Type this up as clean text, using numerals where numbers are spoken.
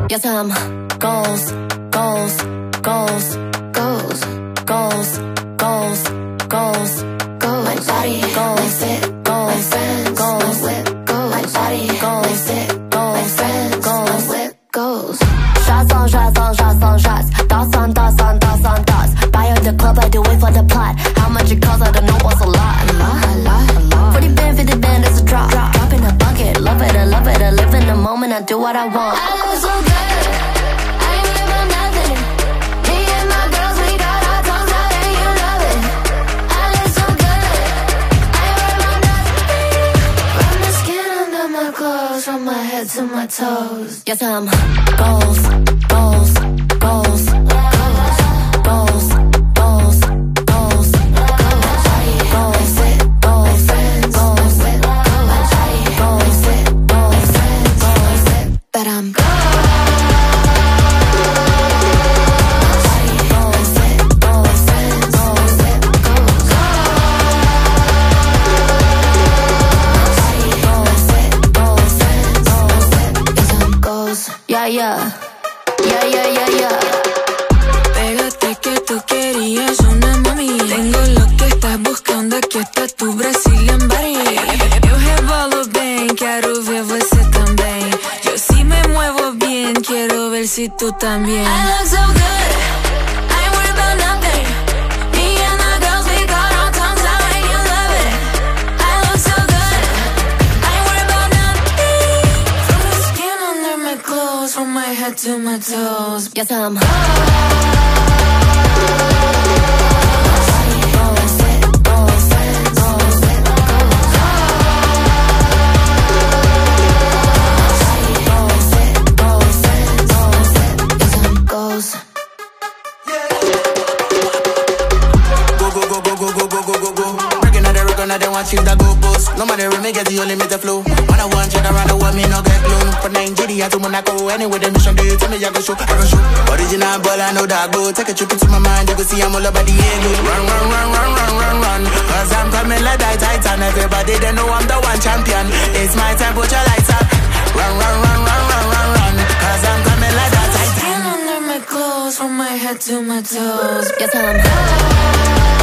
Yes, I'm goals, goals, goals, goals, goals, goals, goals, goals. My body, goals, my fit, goals, my friends, goals, my whip, goals, my body, goals, my fit, goals, my friends, goals, my whip, goals. Shots on shots on shots on shots. Thoughts on thoughts on thoughts on thoughts. Buy at the club, I do it for the plot. How much it costs, I don't know, what's a lot. A lot, a lot. 40 band, 50 band, it's a drop. Drop in a bucket, love it, I love it. I live in the moment, I do what I want. I look so good. From my head to my toes. Yes, I'm goals, goals, goals, goals, goals, goals, goals, goals, goals, goals, but I'm yeah, yeah, yeah, yeah, yeah, yeah. Pégate que tú querías una mami. Tengo lo que estás buscando, aquí está tu Brazilian body. Eu rebolo bem, quero ver você também. Eu sí me muevo bien, quiero ver si tú también. I look so good, I ain't worried about nothing. Me and the girls, we got our tongues out and you love it. I look so good, I ain't worried about nothing. From the skin under my clothes, from my head to my toes. Yes, I'm I don't want you to go boost. No matter if me get you limit the flow. When I want you around the world, me no get blown. From Nigeria to Monaco, anywhere the mission do you tell me I go show, I go show. Original ball, I know that I go. Take a trip into my mind, you go see I'm all about the ego. Run, run, run, run, run, run, run. Cause I'm coming like that Titan. Everybody they know I'm the one champion. It's my time, put your lights up. Run, run, run, run, run, run, run. Cause I'm coming like that Titan. Skin under my clothes, from my head to my toes. yes, I'm